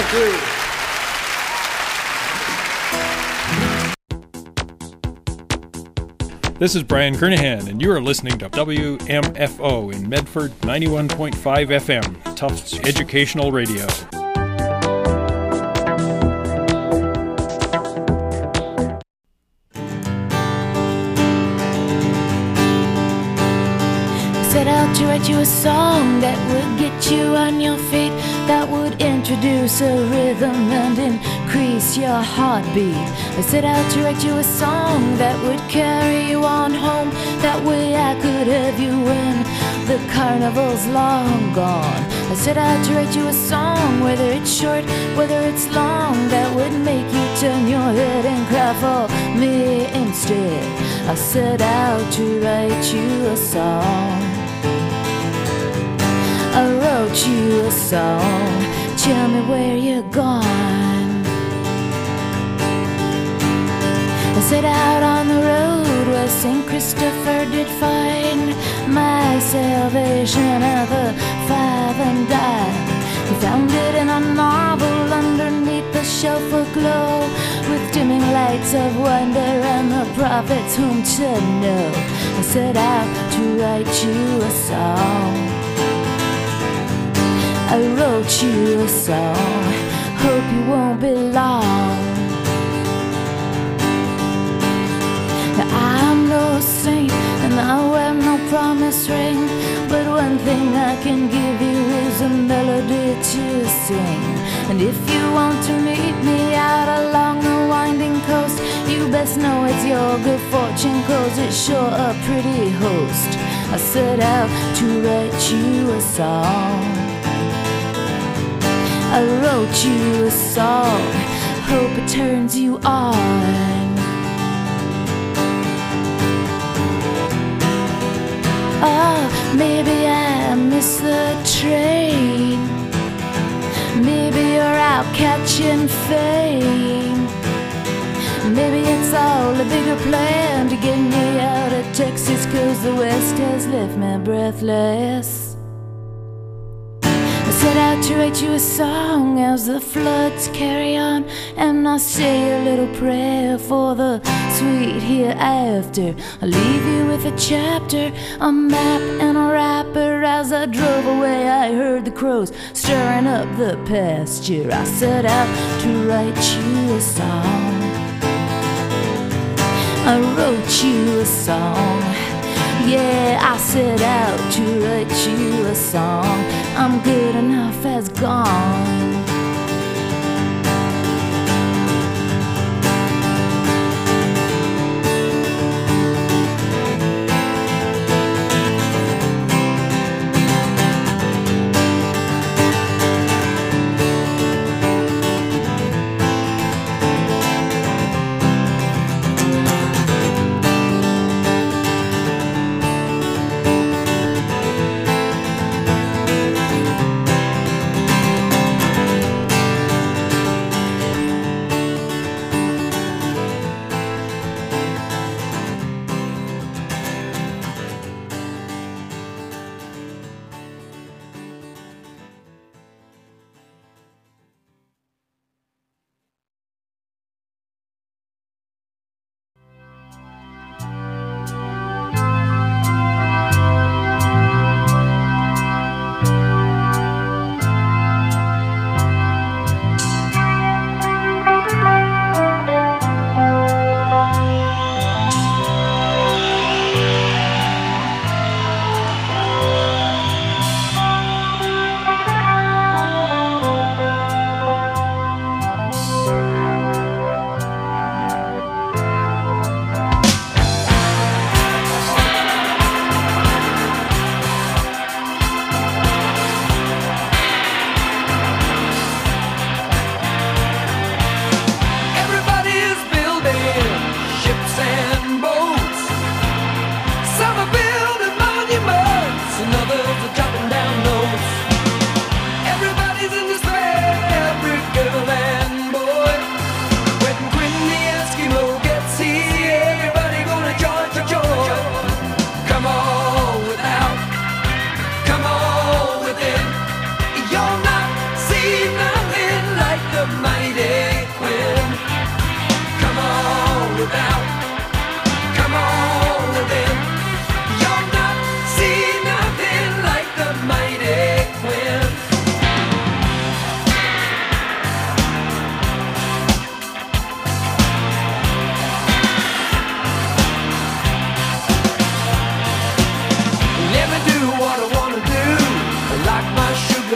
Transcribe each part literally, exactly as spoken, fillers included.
Thank you. This is Brian Kernahan, and you are listening to W M F O in Medford, ninety-one point five F M, Tufts Educational Radio. Set out to write you a song that would get you on your feet, that would introduce a rhythm and increase your heartbeat. I set out to write you a song that would carry you on home. That way I could have you when the carnival's long gone. I set out to write you a song, whether it's short, whether it's long, that would make you turn your head and cry for me instead. I set out to write you a song. I wrote you a song, tell me where you're gone. I set out on the road where Saint Christopher did find my salvation at the five and dime. He found it in a novel underneath the shelf aglow, with dimming lights of wonder and the prophets whom to know. I set out to write you a song. I wrote you a song, hope you won't be long. Now I'm no saint and I wear no promise ring, but one thing I can give you is a melody to sing. And if you want to meet me out along the winding coast, you best know it's your good fortune, cause it's sure a pretty host. I set out to write you a song. I wrote you a song, hope it turns you on. Oh, maybe I missed the train, maybe you're out catching fame, maybe it's all a bigger plan to get me out of Texas, cause the West has left me breathless. I set out to write you a song as the floods carry on, and I say a little prayer for the sweet hereafter. I leave you with a chapter, a map and a wrapper. As I drove away I heard the crows stirring up the pasture. I set out to write you a song. I wrote you a song. Yeah, I set out to write you a song. I'm good enough as gone.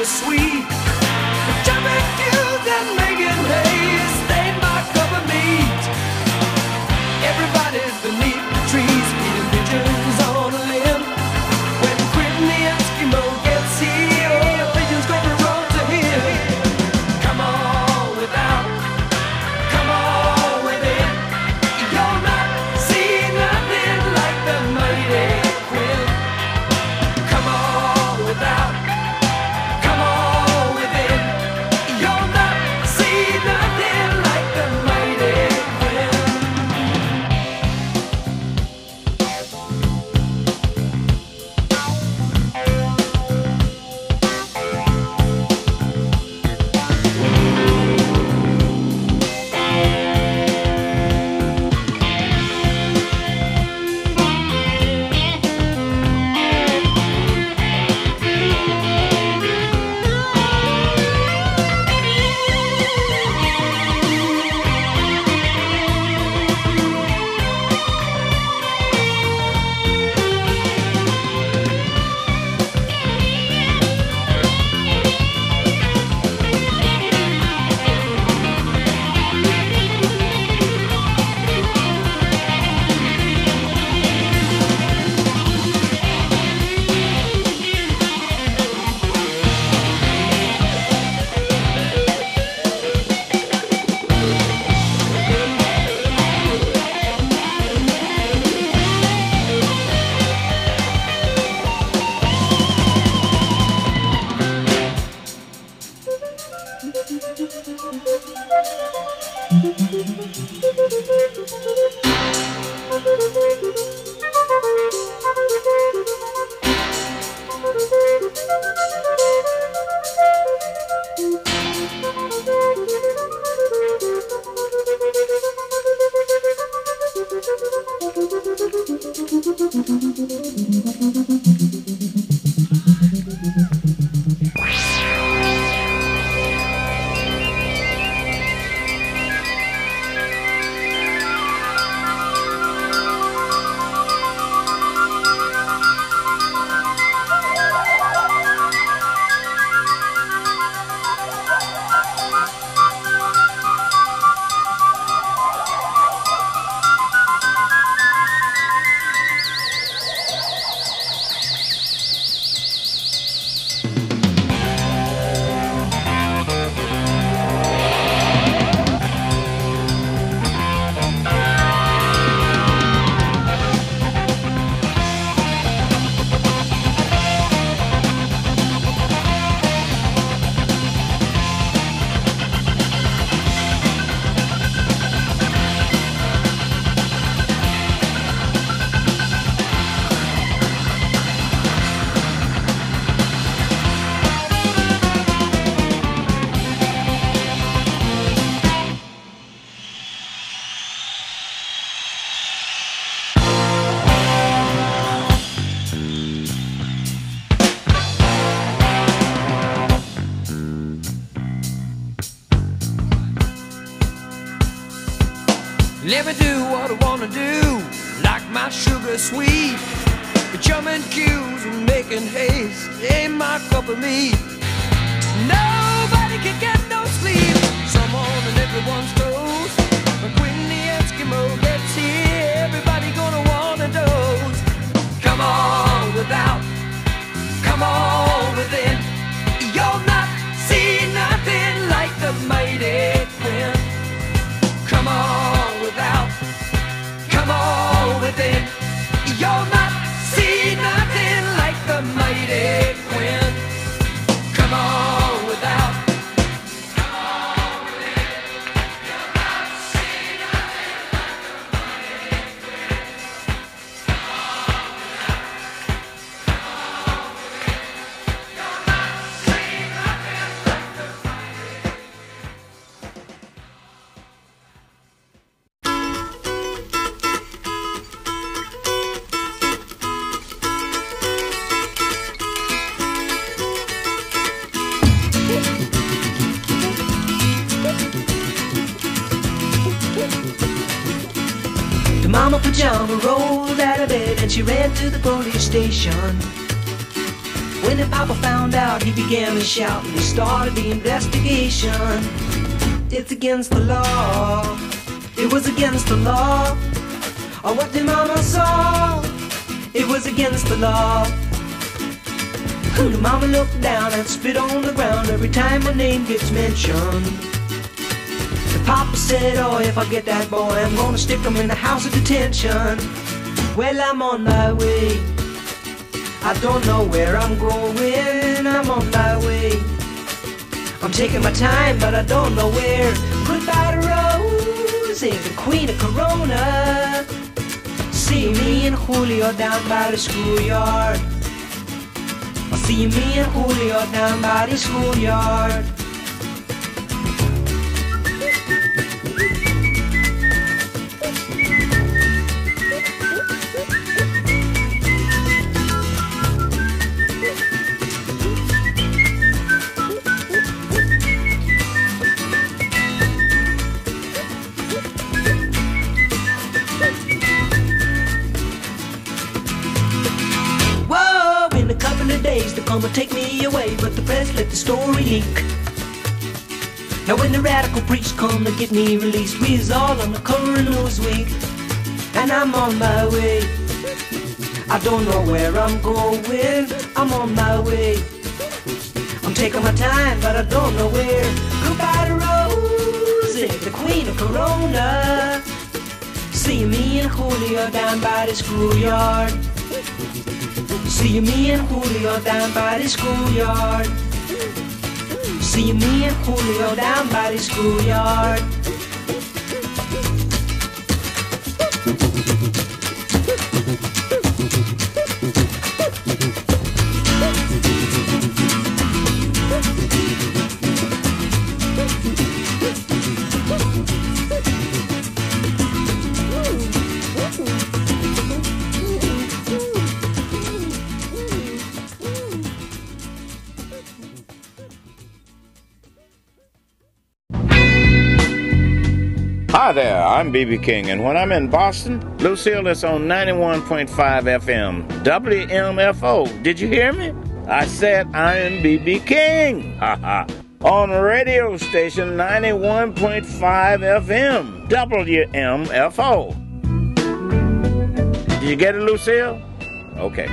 sweet. Jumping cues and making haze, they my cup of meat. Everybody's beneath the trees, eating pigeons on a limb. When Quentin the Eskimo gets here, all the pigeons gonna run to him. Come on without, come on within. You'll not see nothing like the mighty Quinn. Come on without, come on within. You'll not see nothing like the mighty Quinn. Let me do what I wanna do, like my sugar sweet. Jumping cues and making haste ain't my cup of meat. Nobody can get no sleep, someone on everyone's toes. But when the Eskimo gets here, everybody gonna wanna doze. Come on without, come on within. You'll not see nothing like the mighty Quinn. Come on without, come on within. You'll not see nothing like the mighty Quinn. Come on without, come on within. You'll not see nothing like the mighty Quinn. Come on without, come on within. You'll not see nothing like the mighty Quinn. The mama pajama rolled out of bed and she ran to the police station. When the papa found out, he began to shout, and he started the investigation. It's against the law. It was against the law. Oh, what the mama saw. It was against the law. The mama looked down and spit on the ground every time my name gets mentioned. The papa said, oh, if I get that boy, I'm gonna stick him in the house of detention. Well, I'm on my way. I don't know where I'm going. I'm on my way. I'm taking my time, but I don't know where. Goodbye to Rosie, the queen of Corona. See me and Julio down by the schoolyard. I'll see me and Julio down by the schoolyard. They're gonna take me away, but the press let the story leak. Now when the radical priest come to get me released, we is all on the cover of Newsweek. And I'm on my way. I don't know where I'm going. I'm on my way. I'm taking my time, but I don't know where. Goodbye to Rosie, the queen of Corona. See me and Julio down by the schoolyard. See me and Julio down by the schoolyard. See me and Julio down by the schoolyard. Hi there, I'm B B King, and when I'm in Boston, Lucille is on ninety-one point five F M, W M F O. Did you hear me? I said I'm B B King. Haha. On radio station ninety-one point five F M, W M F O. Did you get it, Lucille? Okay.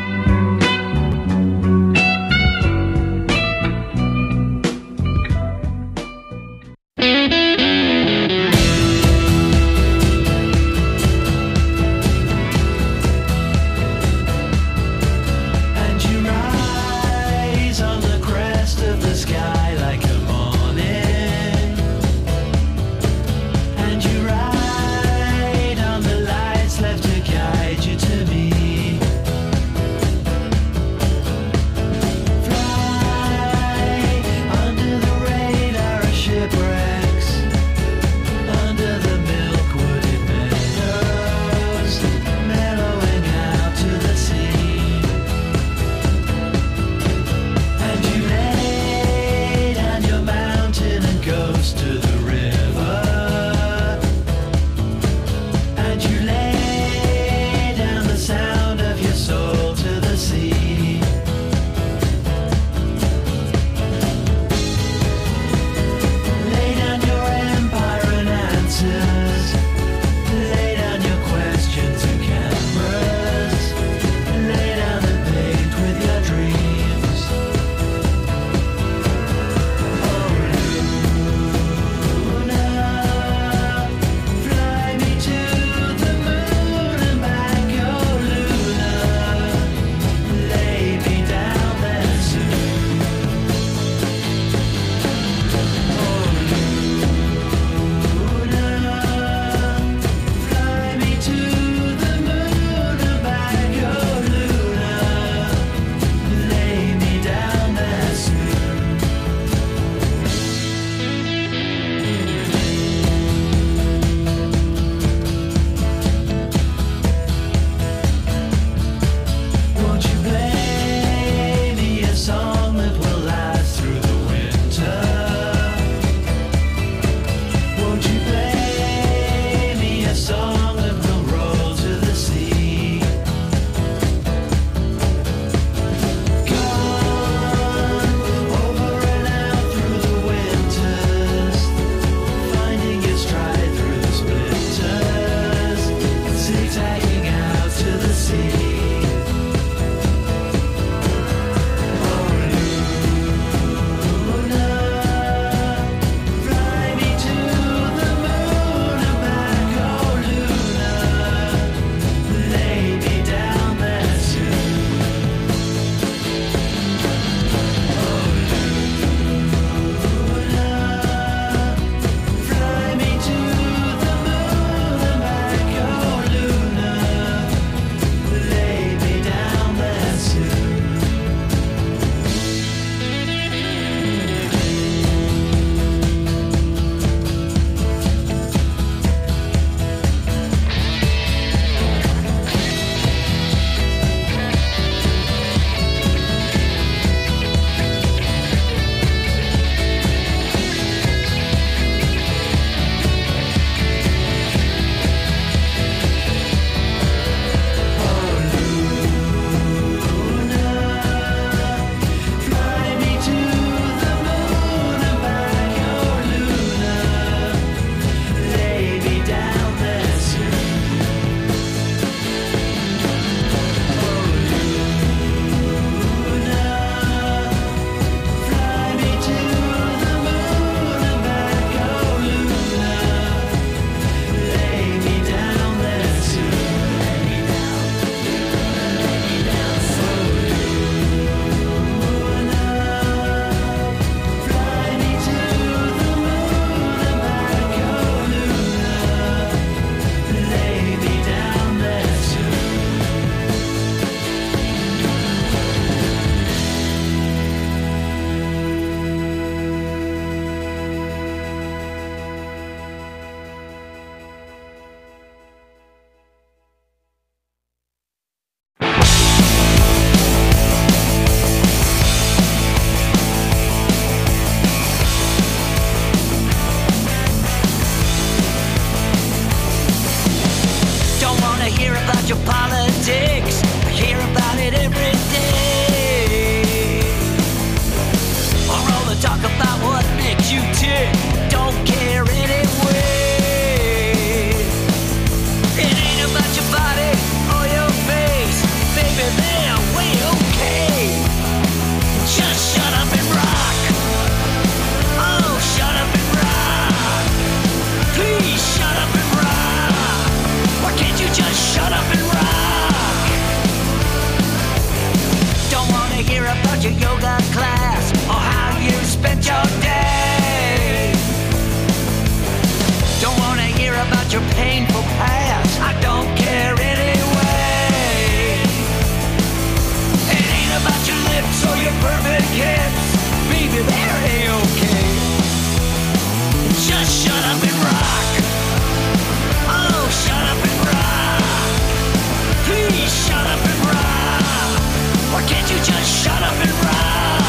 and kids, baby, they're A-okay. Just shut up and rock. Oh, shut up and rock. Please shut up and rock. Why can't you just shut up and rock?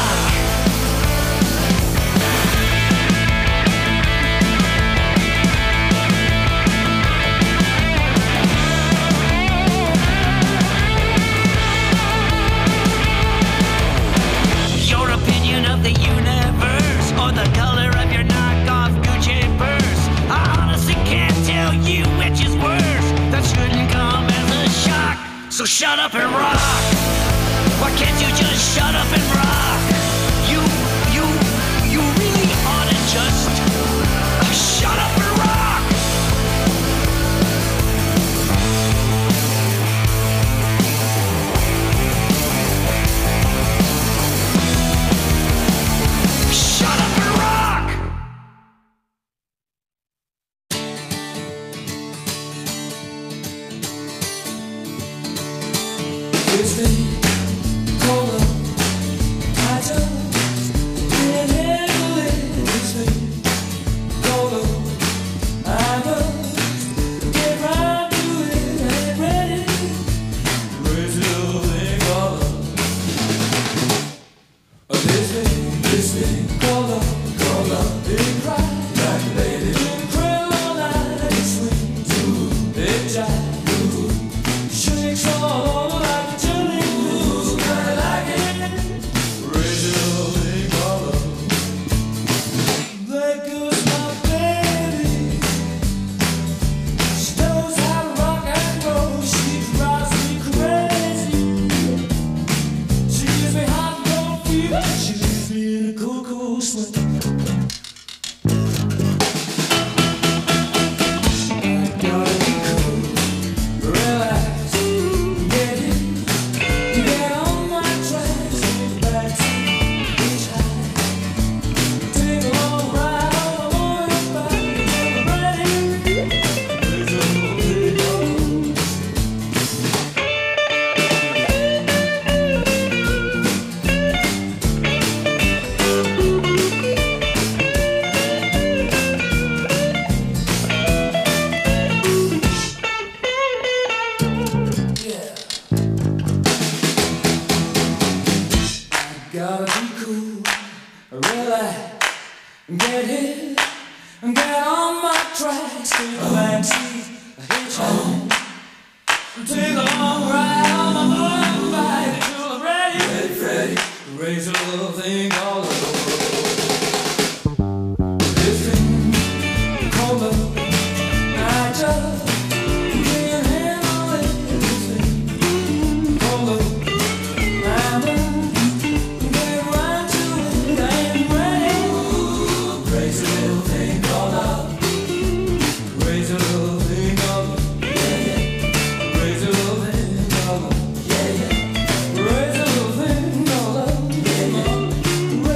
Your opinion of the universe, or the color of your knockoff Gucci purse, I honestly can't tell you which is worse. That shouldn't come as a shock. So shut up and rock. Why can't you just shut up and rock? You, you, you really ought to just uh, shut up and rock. Shut up and rock. This thing called love, I just can't handle it. This thing called love, I must get right to it. I ain't ready. Crazy little thing called love. This thing, this thing called love, called love. Didn't cry like a lady. Didn't cry all night. It swings, ooh, it jives, ooh, shakes all over like a jelly. Ooh, I like it. Crazy little thing called love. There goes my baby. She knows how to rock and roll. She drives me crazy. She gives me hot and cold fever. She leaves me in a cool, cool sweat. Gotta be cool, relax, get it, get on my tracks, take back to each high, take a long ride on the morning bike, get ready, there's a little bit of yeah. Gotta be cool, relax, get hit, get on my tracks, take a back seat, hitchhike, take a long ride on my motorbike until I'm ready, ready, ready, raise a little thing called love. This thing called love, I just can't handle it. This thing called love, I must get right to it. I ain't ready. Crazy little thing called love. Crazy little thing called love. Yeah, yeah. Crazy little thing called love. Yeah, yeah. Crazy little thing called love. Yeah, yeah.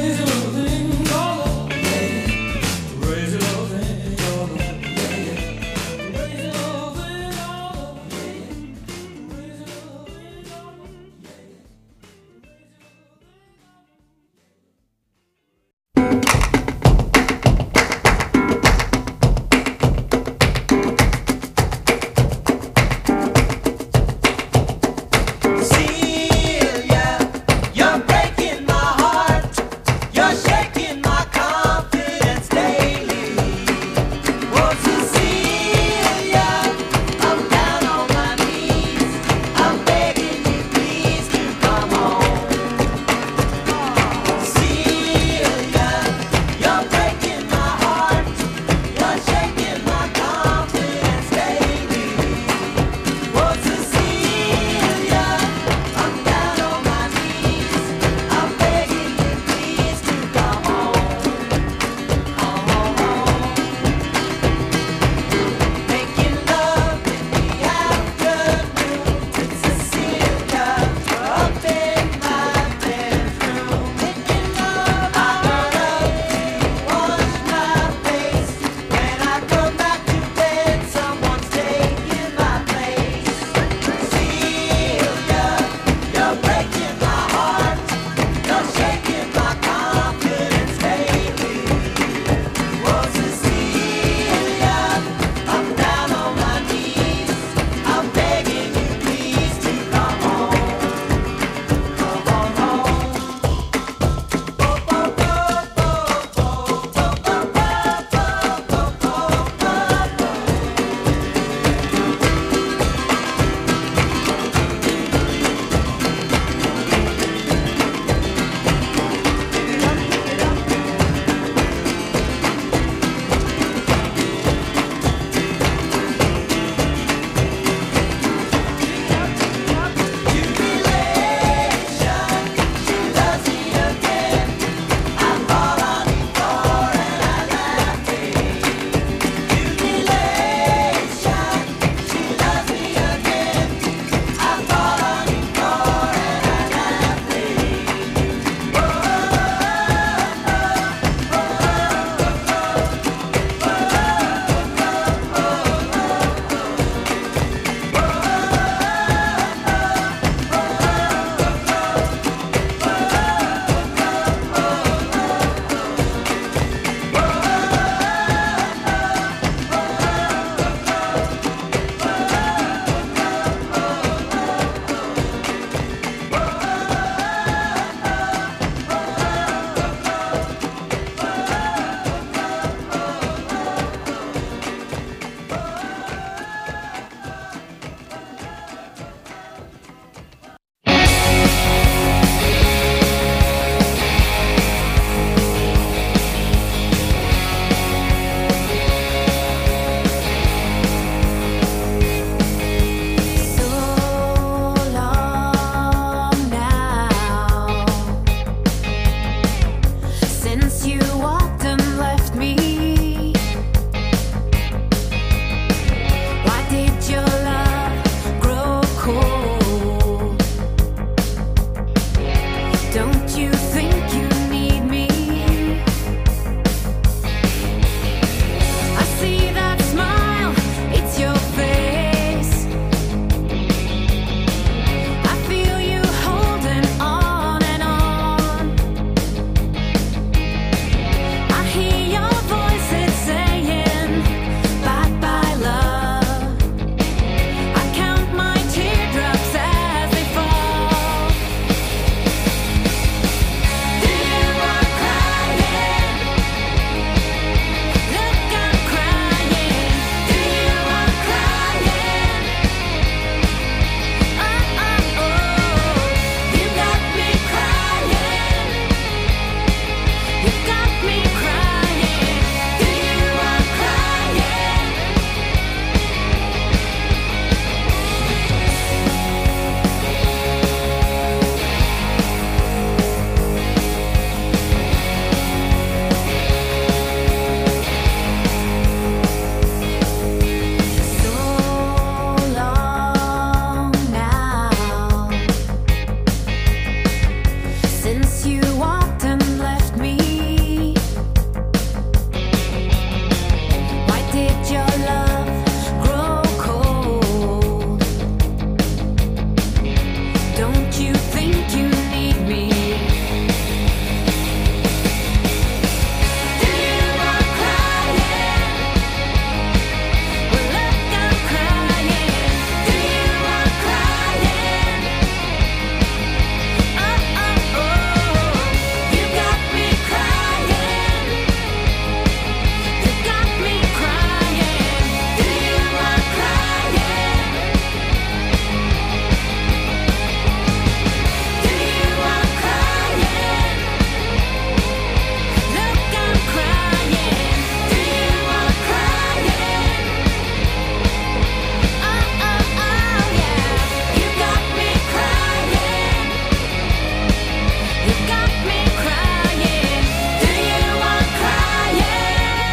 you walked and left me, why did your love grow cold? Don't you think you need me? I see that smile, it's your face. I feel you holding on and on. I hear your voices saying, bye bye love. I count my teardrops as they fall. Do you want crying? Look, I'm crying. Do you want crying? Oh, oh, oh. You got me crying. You got me crying. Do you want crying? So long now since you walked and left me. Why did your love grow cold? Don't you think you need me? Do you want crying? Well, look, I'm crying. Do you want crying? Oh, oh, oh. You got me crying. You got me crying. Do you want crying? Do you want crying? Look, I'm crying. Do you want crying? Oh, oh, oh, yeah. You got me crying. You got me crying. Do you want crying?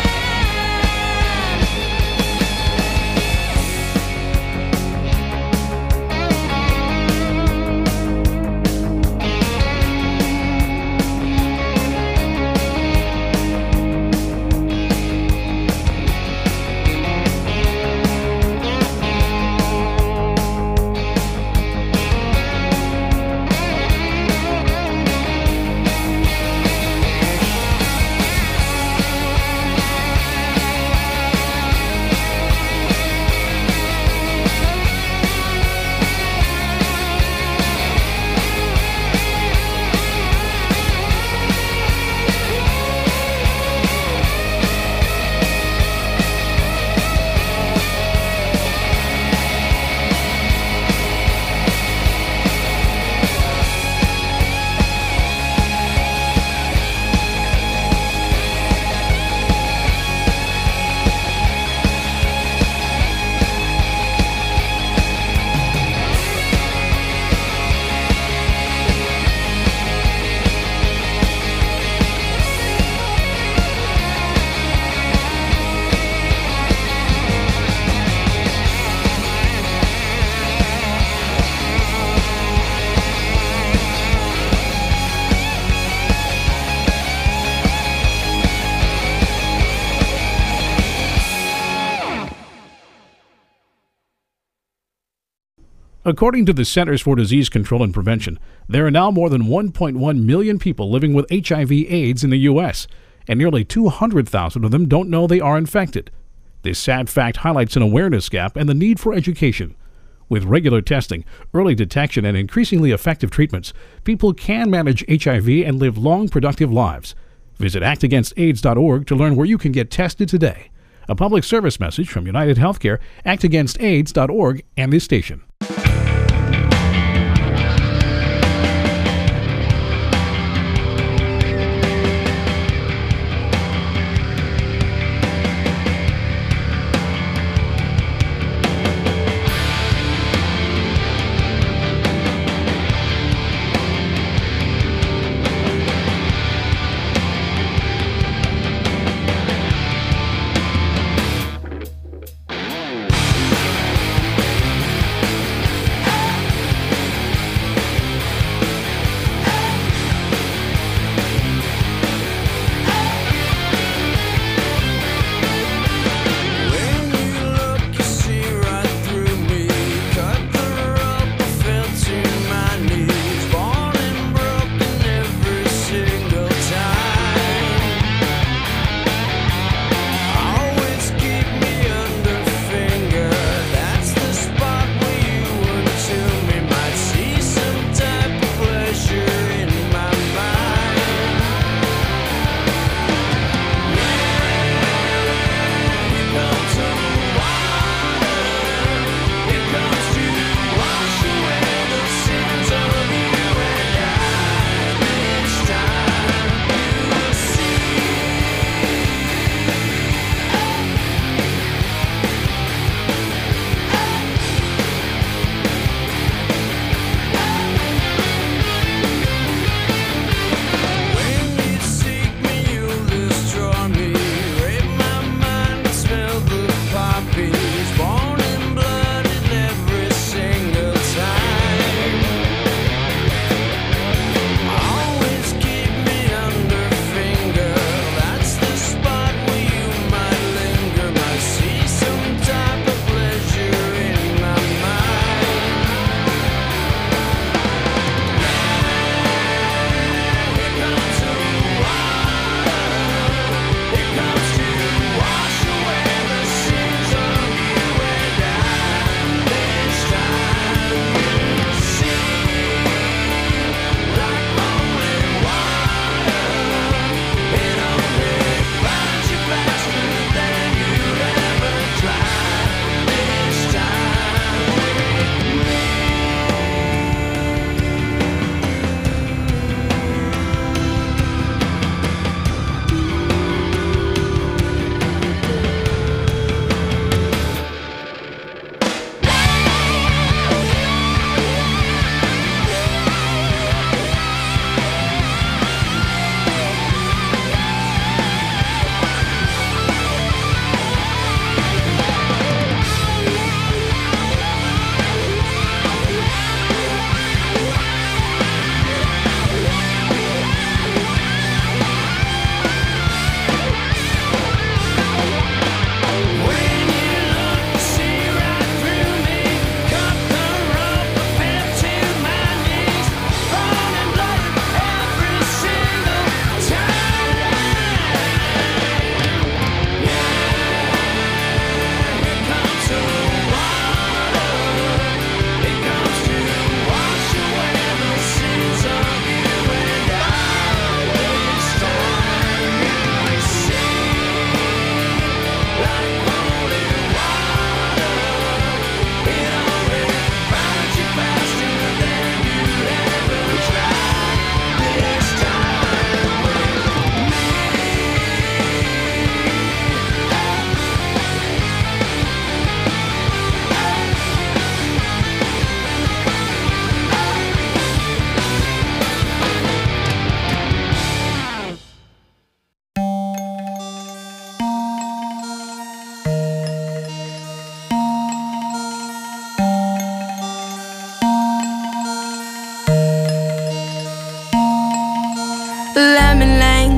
According to the Centers for Disease Control and Prevention, there are now more than one point one million people living with H I V AIDS in the U S, and nearly two hundred thousand of them don't know they are infected. This sad fact highlights an awareness gap and the need for education. With regular testing, early detection, and increasingly effective treatments, people can manage H I V and live long, productive lives. Visit act against AIDS dot org to learn where you can get tested today. A public service message from United Healthcare, act against AIDS dot org, and this station.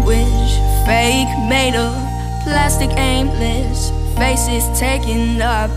language, fake, made of plastic, aimless faces taking up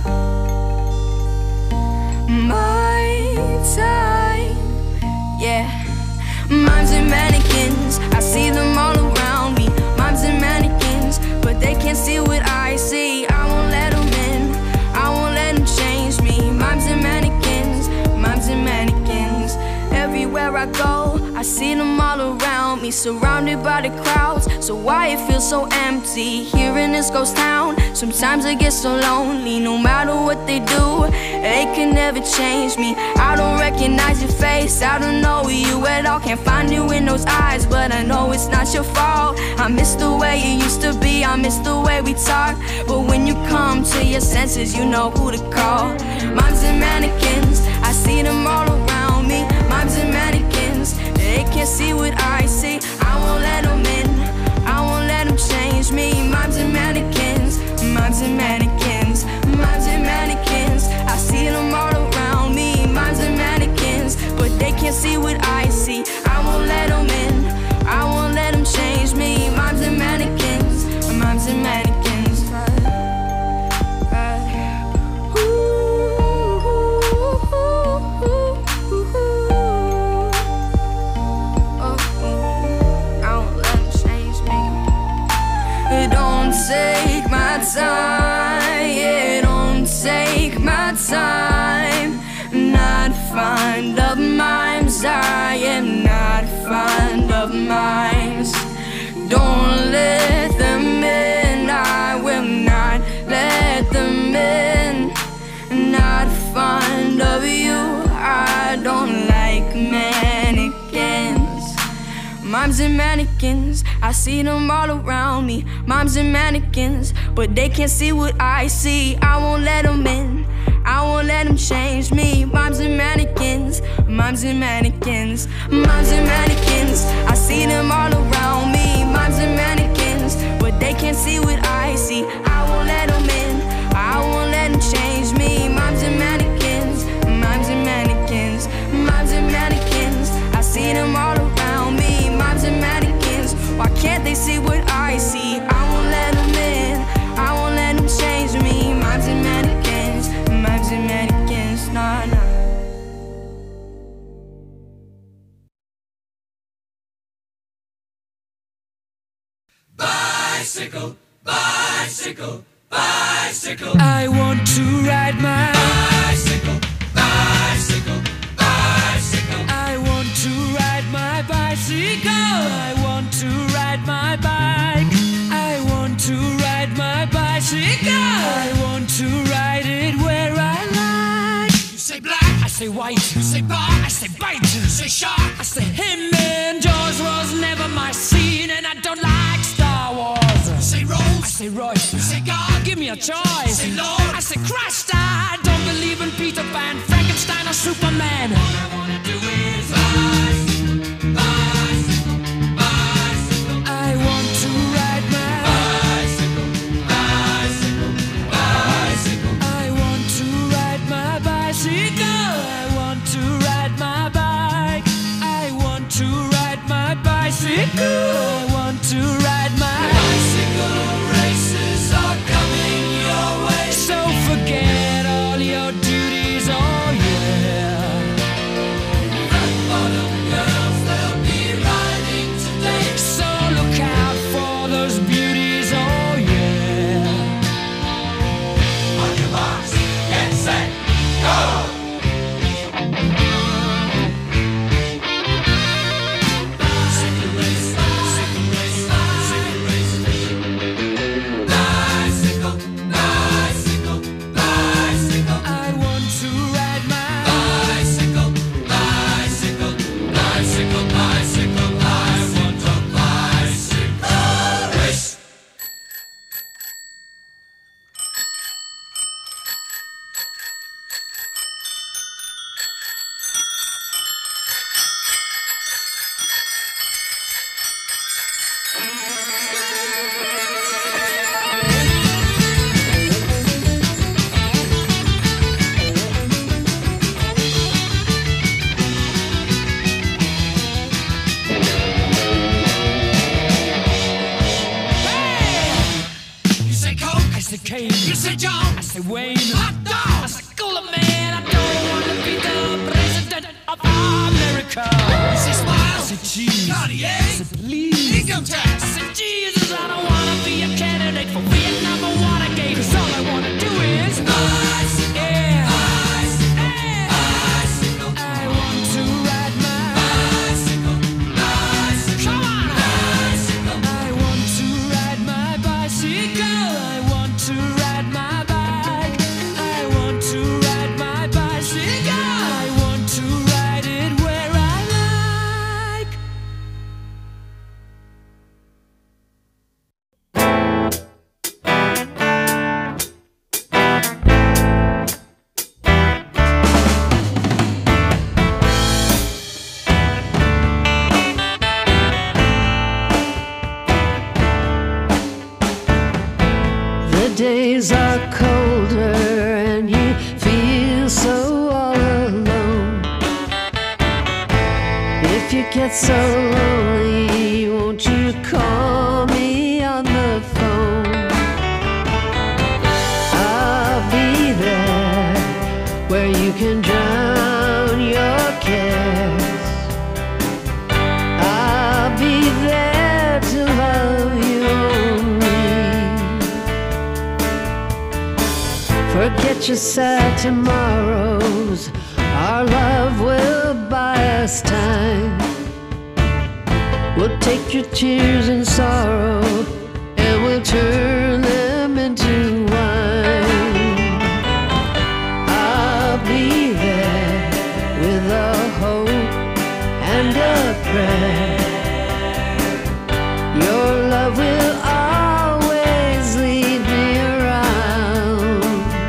my time. Yeah, mimes and mannequins, I see them all around me. Mimes and mannequins, but they can't see what I see. I won't let them in, I won't let them change me. Mimes and mannequins, mimes and mannequins. Everywhere I go, I see them all around me, surrounded by the crowds. So why it feels so empty here in this ghost town? Sometimes I get so lonely, no matter what they do, they can never change me. I don't recognize your face, I don't know you at all. Can't find you in those eyes, but I know it's not your fault. I miss the way you used to be, I miss the way we talk. But when you come to your senses, you know who to call. Mimes and mannequins, I see them all around me. Mimes and mannequins, they can't see what I see. I won't let them in, I won't let them change me. Mimes and mannequins, mimes and mannequins, mimes and mannequins, I see them all around me. Mimes and mannequins, but they can't see what I see. I won't let them in, I won't let them change me. Mimes and mannequins, mimes and mannequins. Take my time, yeah, don't take my time. I'm not fond of mimes, I am not fond of mimes. Don't let them in, I will not let them in. Not fond of you, I don't like mannequins. Mimes and mannequins, I see them all around me. Mimes and mannequins, but they can't see what I see. I won't let them in, I won't let them change me. Mimes and mannequins, mimes and mannequins, mimes and mannequins, I see them all around me. Mimes and mannequins, but they can't see what I see. I won't let them in, I won't let them change me. Mimes and mannequins, mimes and mannequins, mimes and mannequins, I see them all around me. Mimes and mannequins, why can't they see what I see? I won't let them in, I won't let them change me. Mimes and mannequins, mimes and mannequins, nah, nah. Bicycle, bicycle, bicycle. I want to ride my bicycle, bicycle, bicycle. I want to ride my bicycle. I want to ride my bike. I want to ride my bicycle. I want to ride it where I like. You say black, I say white. you say bar, I say bite. you say shark. I say him and Jaws was never my scene, and I don't like Star Wars. You say I Rose, say Royce. you say God, Give me a choice. say Lord. I say Christ. I don't believe in Peter Pan, Frankenstein, or Superman. All I wanna do is bicycle, bicycle, bicycle. I want to ride my Bicycle, bicycle, bicycle. I want to ride my bicycle. I want to ride my bike. I want to ride my bicycle. I want to ride my Bicycle races are coming your way. So forget all Kane. You say John, I say Wayne. Hot dog, I say Cooler Man. I don't want to be the president of America. I say Smile, I say Cheese, Cartier, I say Please, Income Tax. I say Jesus, I don't want to be a candidate for Vietnam or Watergate. Cause all I want to do is ice, yeah, ice, yeah, bicycle. I want to ride my bicycle, bicycle. Come on, bicycle. I want to ride my bicycle. I want to ride my bike. I want to ride my bicycle. I want to ride it where I like. The days are colder and you feel so all alone. If you get so lonely, won't you call me on the phone? I'll be there where you can drown your cares. I'll be there to love you only. Forget your sad tomorrows. Our love will buy us time. We'll take your tears and sorrow and we'll turn them into wine. I'll be there with a hope and a prayer. Your love will always lead me around.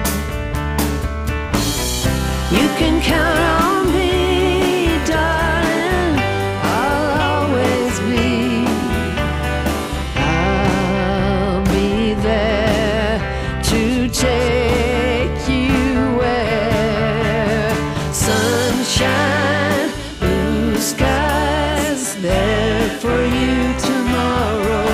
You can count on me, darling. I'll always be. I'll be there to take you where sunshine, blue skies, there for you tomorrow.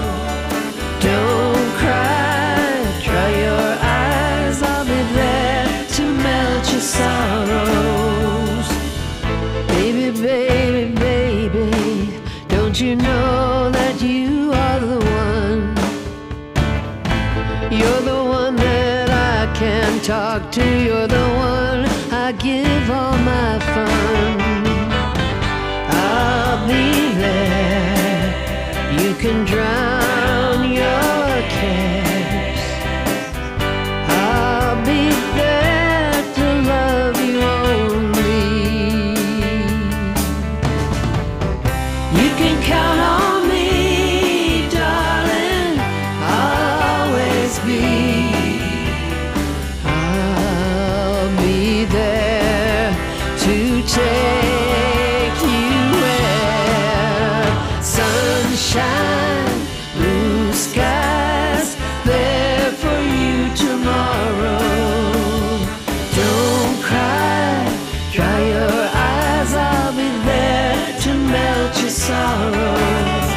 Don't cry, dry your eyes. I'll be there to melt your sorrows. Baby, baby, baby, don't you know that you are the one? You're the one that I can talk to. You're the one I give all my fun. I'll be there. You can drown your cares. I'll be there to love you only. You can count on me, darling. I'll always be. I'll be there to take you where sunshine, blue skies, there for you tomorrow. Don't cry, dry your eyes. I'll be there to melt your sorrows.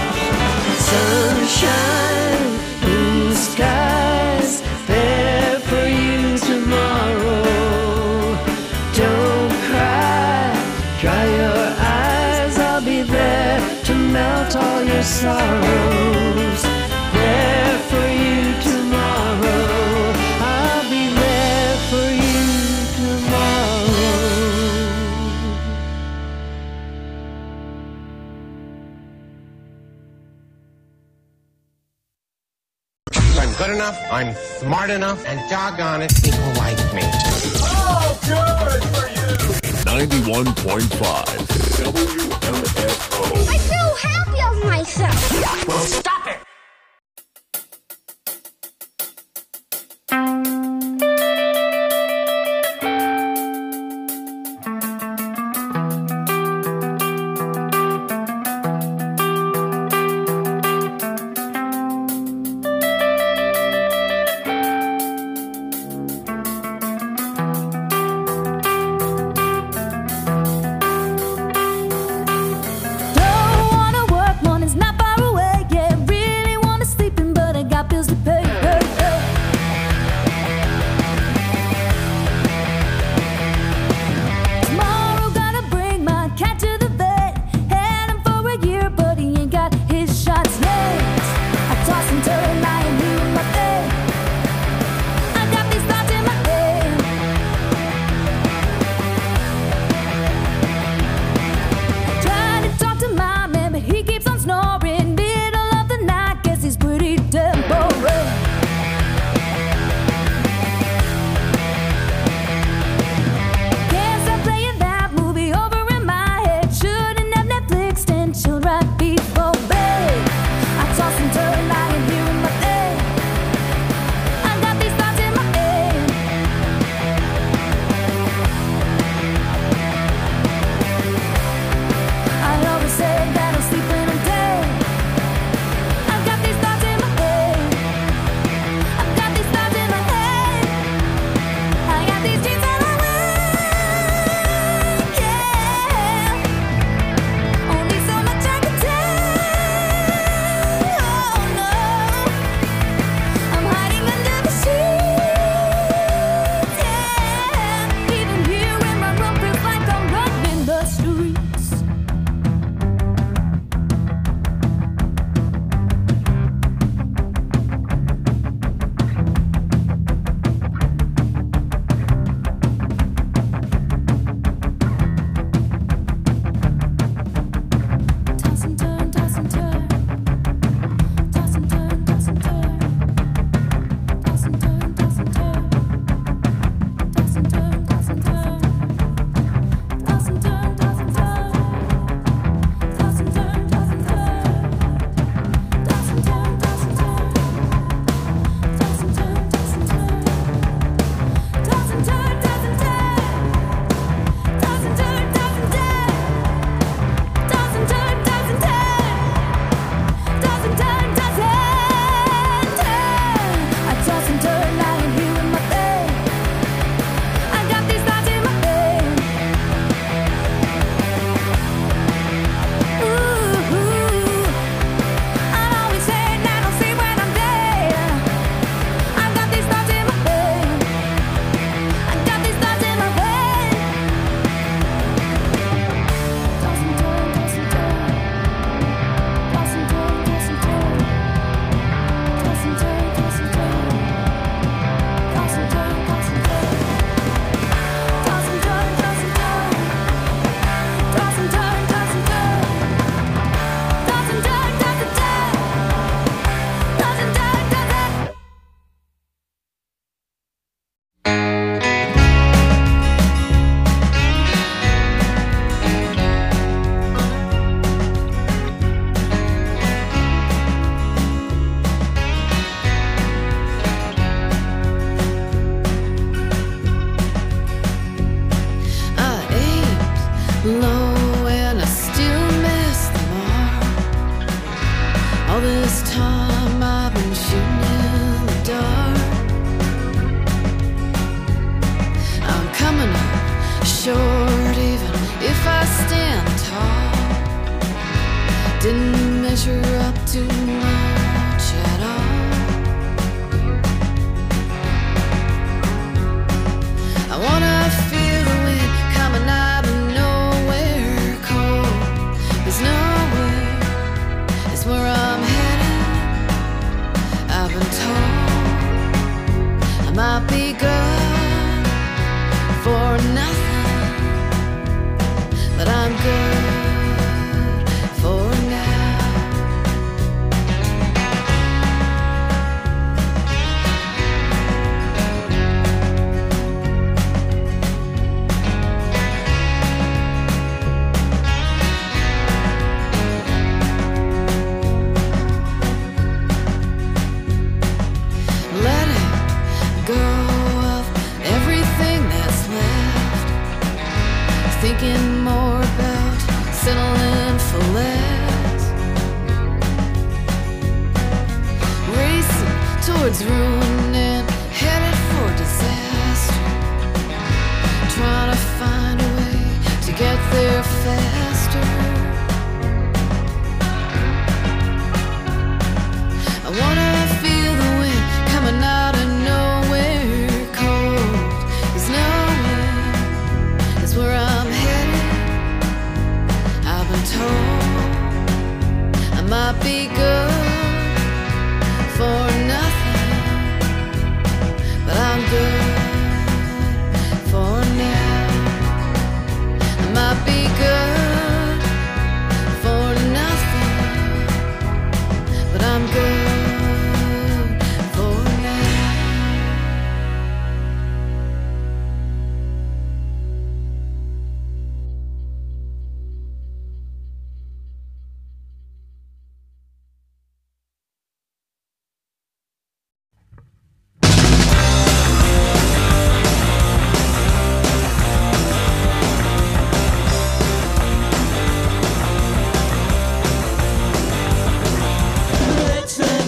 Sunshine, blue skies, there for you tomorrow. Don't cry, dry your eyes. I'll be there to melt all your sorrows. There for you tomorrow. I'll be there for you tomorrow. I'm good enough, I'm smart enough, and doggone it, people like me. ninety-one point five W M F O. I feel happy of myself. Well, stop it! Don't wanna work, money's not far away. Yeah, All this time I've been shooting in the dark. I'm coming up short even if I stand tall. Didn't measure up to much at all. I wanna feel the wind coming out of nowhere. Cold is nowhere, it's where I'm headed. I've been told I might be good for nothing, but I'm good for now. Letting go of everything that's left, thinking more about settling for less, racing towards ruin and headed for disaster, trying to find a way to get there faster. I wanna feel the wind coming out of nowhere. Cold is nowhere, it's where I'm headed. I've been told I might be good for nothing, but I'm good for now. I might be good for nothing, but I'm good for now. Let's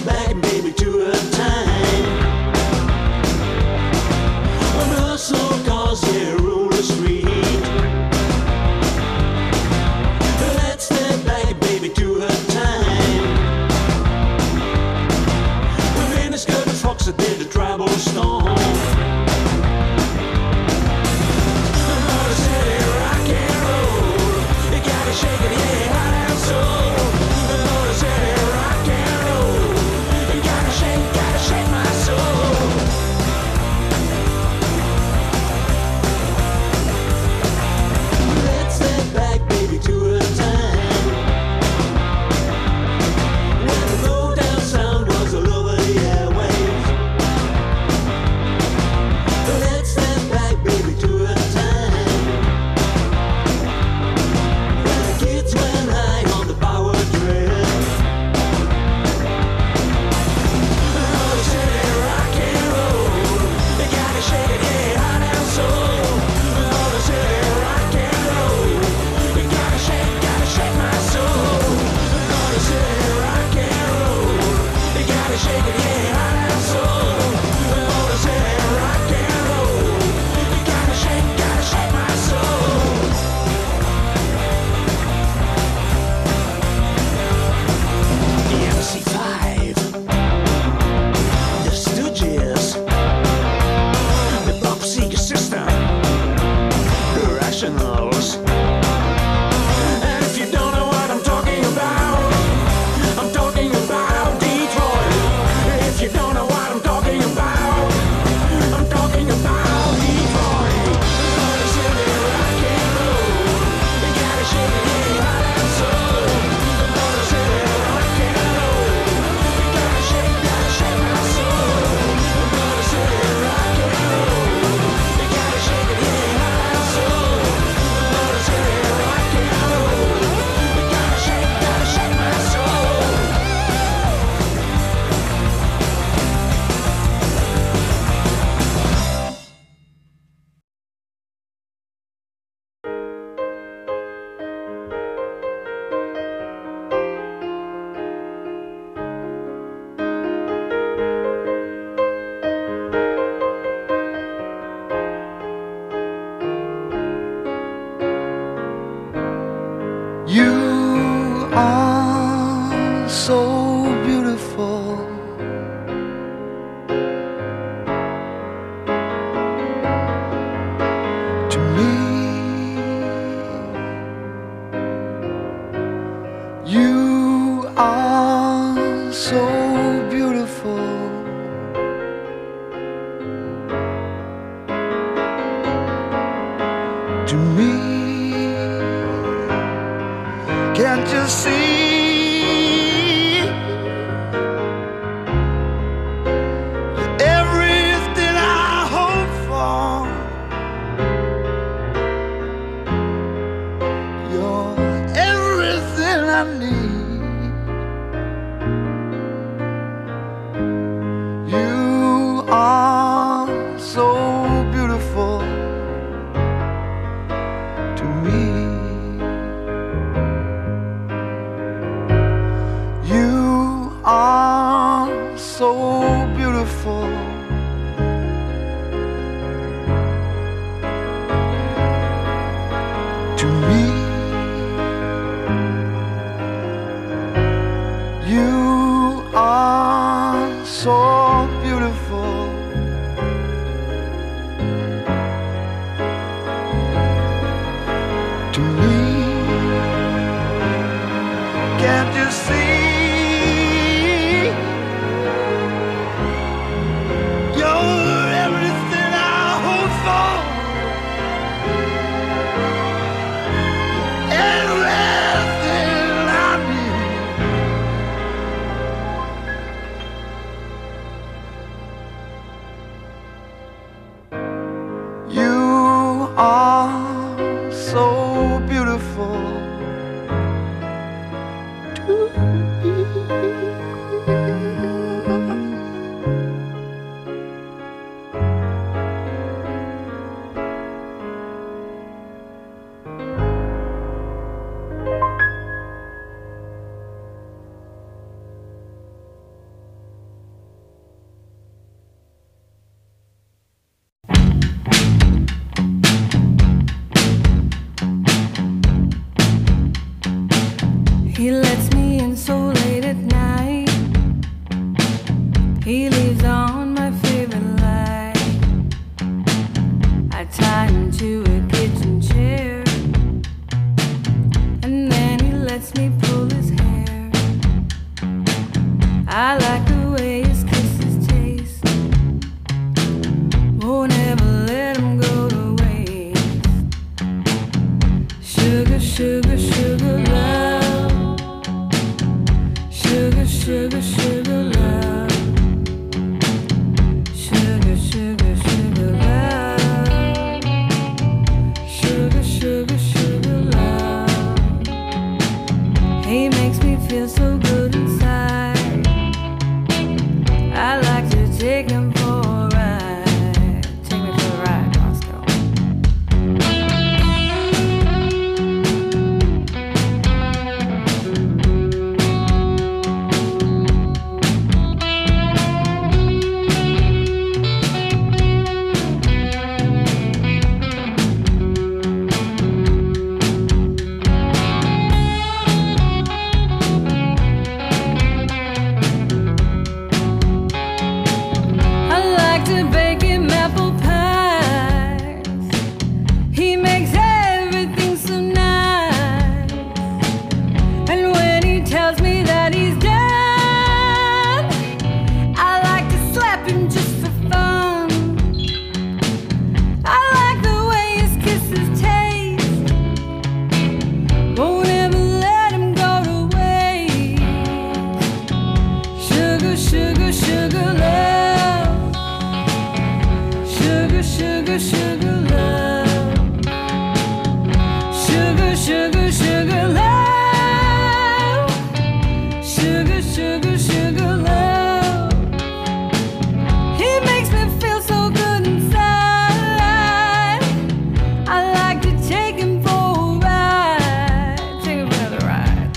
so beautiful. To me, can't you see? You're everything I hope for. You're everything I need. You are so beautiful to me. You are so beautiful. To me, you are so beautiful. To me, can't you see? You're everything I hope for. Everything I need. You are so beautiful to me. He lets me in so late at night. He leaves on my favorite light. I tie him to a kitchen chair, and then he lets me pull his hair. I like the way his kisses taste. Won't ever let him go to waste. Sugar, sugar, sugar love. Sugar, sugar, sugar love. Sugar, sugar, sugar love. Sugar, sugar, sugar love. He makes me feel so good inside. I like to take him for a ride. Take me for a ride, Roscoe. I like to bake him apple pies. He makes everything so nice. And when he tells me that he's done, I like to slap him just for fun. I like the way his kisses taste. Won't ever let him go to waste. Sugar, sugar, sugar love. Sugar, sugar, sugar love. Sugar, sugar, sugar love. Sugar, sugar, sugar love. He makes me feel so good inside. I like to take him for a ride. Take him for another ride.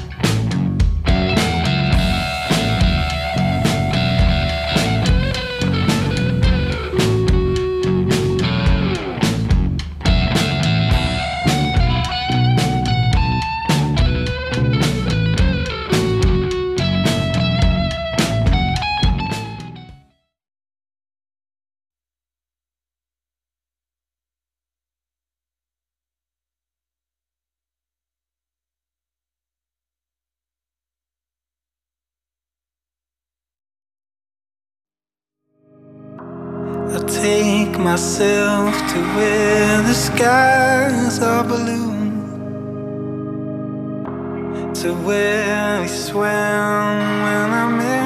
take myself to where the skies are blue, to where we swam when I met